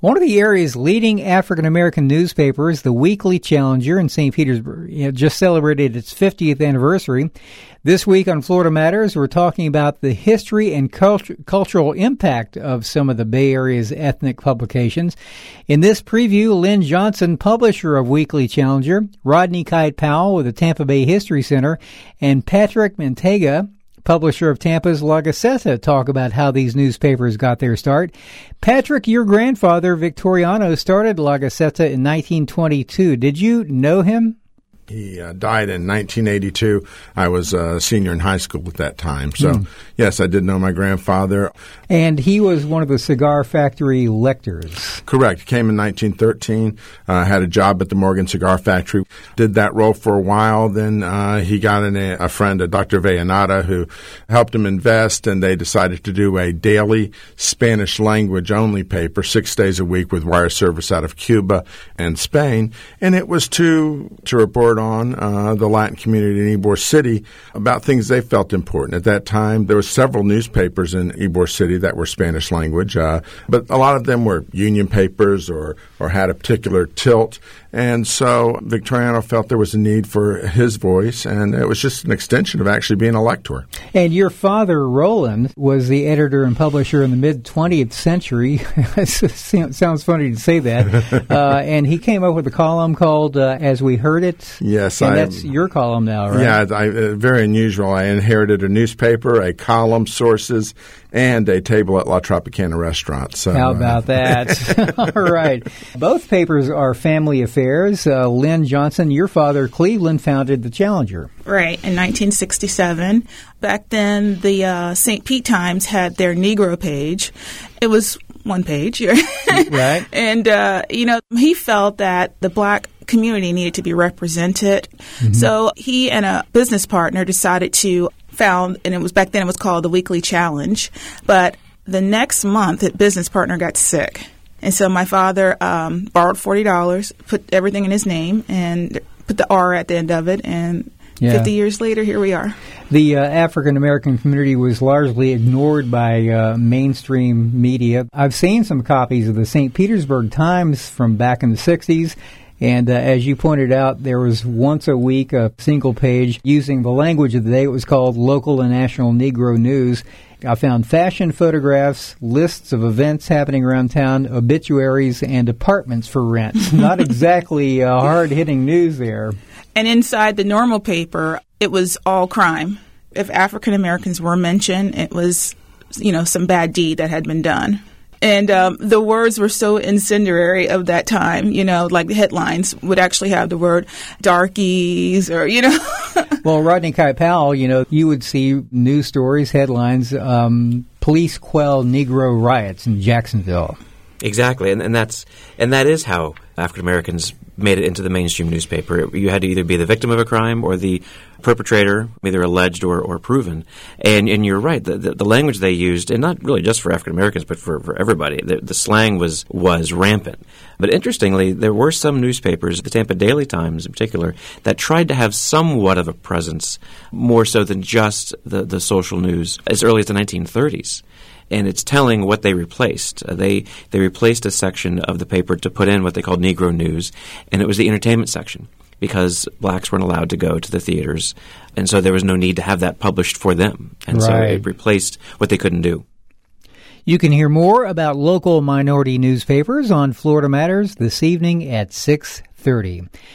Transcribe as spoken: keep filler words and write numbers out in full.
One of the area's leading African-American newspapers, the Weekly Challenger in Saint Petersburg, you know, just celebrated its fiftieth anniversary. This week on Florida Matters, we're talking about the history and culture, cultural impact of some of the Bay Area's ethnic publications. In this preview, Lynn Johnson, publisher of Weekly Challenger, Rodney Kite Powell with the Tampa Bay History Center, and Patrick Manteiga, publisher of Tampa's La Gaceta, talk about how these newspapers got their start. Patrick, your grandfather, Victoriano, started La Gaceta in nineteen twenty-two. Did you know him? He uh, died in nineteen eighty-two. I was a senior in high school at that time. So, mm. yes, I did know my grandfather. And he was one of the Cigar Factory lectors. Correct. Came in nineteen thirteen, uh, had a job at the Morgan Cigar Factory. Did that role for a while. Then uh, he got an, a friend, a Doctor Vallenata, who helped him invest, and they decided to do a daily Spanish language-only paper, six days a week with wire service out of Cuba and Spain. And it was to, to report on uh, the Latin community in Ybor City about things they felt important. At that time, there were several newspapers in Ybor City that were Spanish language, uh, but a lot of them were union papers or, or had a particular tilt. And so Victoriano felt there was a need for his voice, and it was just an extension of actually being a lector. And your father, Roland, was the editor and publisher in the mid-twentieth century. It sounds funny to say that. uh, and he came up with a column called uh, As We Heard It. Yes. And I, that's your column now, right? Yeah, I, uh, very unusual. I inherited a newspaper, a column, sources, and a table at La Tropicana restaurant. So, how about uh, that? All right. Both papers are family affairs. Uh, Lynn Johnson, your father, Cleveland, founded the Challenger. Right, in nineteen sixty-seven. Back then, the uh, Saint Pete Times had their Negro page. It was one page. Right. And, uh, you know, he felt that the black community needed to be represented. Mm-hmm. So he and a business partner decided to found, and it was back then it was called the Weekly Challenge. But the next month, his business partner got sick. And so my father um, borrowed forty dollars, put everything in his name, and put the R at the end of it. And yeah. fifty years later, here we are. The uh, African-American community was largely ignored by uh, mainstream media. I've seen some copies of the Saint Petersburg Times from back in the sixties. And uh, as you pointed out, there was once a week a single page using the language of the day. It was called Local and National Negro News. I found fashion photographs, lists of events happening around town, obituaries, and apartments for rent. Not exactly uh, hard-hitting news there. And inside the normal paper, it was all crime. If African Americans were mentioned, it was, you know, some bad deed that had been done. And um, the words were so incendiary of that time, you know, like the headlines would actually have the word darkies or, you know. Well, Rodney Kite Powell, you know, you would see news stories, headlines, um, police quell Negro riots in Jacksonville. Exactly, and, and that's and that is how African Americans made it into the mainstream newspaper. You had to either be the victim of a crime or the perpetrator, either alleged or, or proven. And and you're right, the, the, the language they used, and not really just for African Americans, but for, for everybody, the, the slang was was rampant. But interestingly, there were some newspapers, the Tampa Daily Times in particular, that tried to have somewhat of a presence, more so than just the, the social news, as early as the nineteen thirties. And it's telling what they replaced. Uh, they they replaced a section of the paper to put in what they called Negro News, and it was the entertainment section because blacks weren't allowed to go to the theaters, and so there was no need to have that published for them. And right. so it replaced what they couldn't do. You can hear more about local minority newspapers on Florida Matters this evening at six thirty.